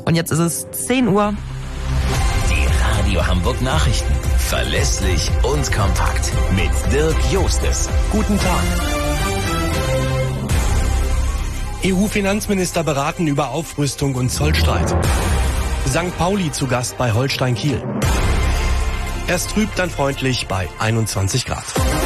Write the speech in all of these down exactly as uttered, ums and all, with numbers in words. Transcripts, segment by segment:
Und jetzt ist es zehn Uhr. Die Radio Hamburg Nachrichten. Verlässlich und kompakt. Mit Dirk Jostes. Guten Tag. E U-Finanzminister beraten über Aufrüstung und Zollstreit. Sankt Pauli zu Gast bei Holstein Kiel. Erst trüb, dann freundlich bei einundzwanzig Grad.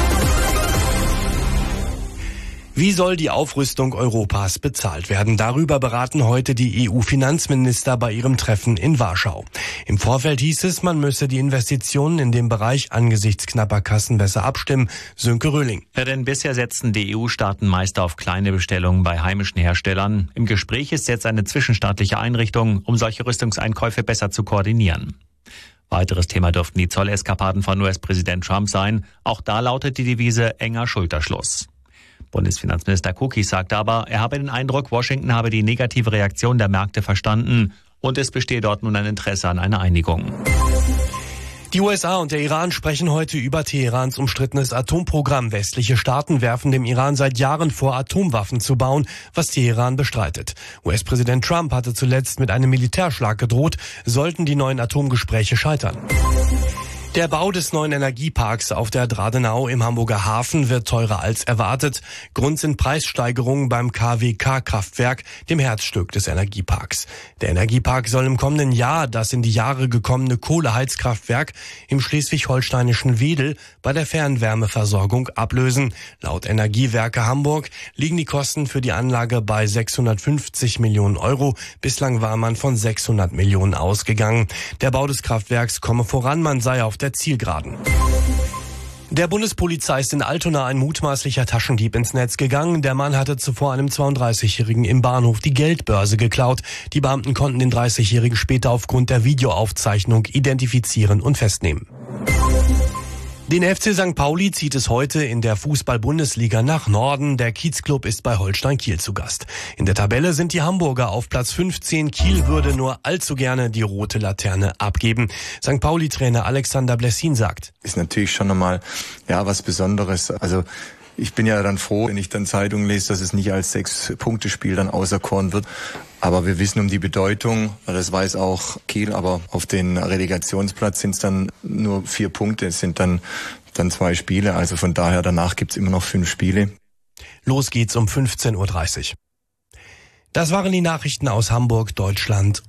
Wie soll die Aufrüstung Europas bezahlt werden? Darüber beraten heute die E U-Finanzminister bei ihrem Treffen in Warschau. Im Vorfeld hieß es, man müsse die Investitionen in dem Bereich angesichts knapper Kassen besser abstimmen. Sönke Röhling. Ja, denn bisher setzten die E U-Staaten meist auf kleine Bestellungen bei heimischen Herstellern. Im Gespräch ist jetzt eine zwischenstaatliche Einrichtung, um solche Rüstungseinkäufe besser zu koordinieren. Weiteres Thema dürften die Zolleskapaden von U S-Präsident Trump sein. Auch da lautet die Devise enger Schulterschluss. Bundesfinanzminister Kukis sagte aber, er habe den Eindruck, Washington habe die negative Reaktion der Märkte verstanden und es bestehe dort nun ein Interesse an einer Einigung. Die U S A und der Iran sprechen heute über Teherans umstrittenes Atomprogramm. Westliche Staaten werfen dem Iran seit Jahren vor, Atomwaffen zu bauen, was Teheran bestreitet. U S-Präsident Trump hatte zuletzt mit einem Militärschlag gedroht, sollten die neuen Atomgespräche scheitern. Der Bau des neuen Energieparks auf der Dradenau im Hamburger Hafen wird teurer als erwartet. Grund sind Preissteigerungen beim K W K-Kraftwerk, dem Herzstück des Energieparks. Der Energiepark soll im kommenden Jahr das in die Jahre gekommene Kohleheizkraftwerk im schleswig-holsteinischen Wedel bei der Fernwärmeversorgung ablösen. Laut Energiewerke Hamburg liegen die Kosten für die Anlage bei sechshundertfünfzig Millionen Euro. Bislang war man von sechshundert Millionen ausgegangen. Der Bau des Kraftwerks komme voran, man sei auf der Zielgeraden. Der Bundespolizei ist in Altona ein mutmaßlicher Taschendieb ins Netz gegangen. Der Mann hatte zuvor einem zweiunddreißigjährigen im Bahnhof die Geldbörse geklaut. Die Beamten konnten den dreißigjährigen später aufgrund der Videoaufzeichnung identifizieren und festnehmen. Den F C Sankt Pauli zieht es heute in der Fußball-Bundesliga nach Norden. Der Kiezclub ist bei Holstein Kiel zu Gast. In der Tabelle sind die Hamburger auf Platz fünfzehn. Kiel würde nur allzu gerne die rote Laterne abgeben. Sankt Pauli-Trainer Alexander Blessin sagt: Ist natürlich schon nochmal ja was Besonderes. Also ich bin ja dann froh, wenn ich dann Zeitungen lese, dass es nicht als Sechs-Punkte-Spiel dann auserkoren wird. Aber wir wissen um die Bedeutung, das weiß auch Kiel, aber auf den Relegationsplatz sind es dann nur vier Punkte, es sind dann, dann zwei Spiele. Also von daher, danach gibt's immer noch fünf Spiele. Los geht's um fünfzehn Uhr dreißig. Das waren die Nachrichten aus Hamburg, Deutschland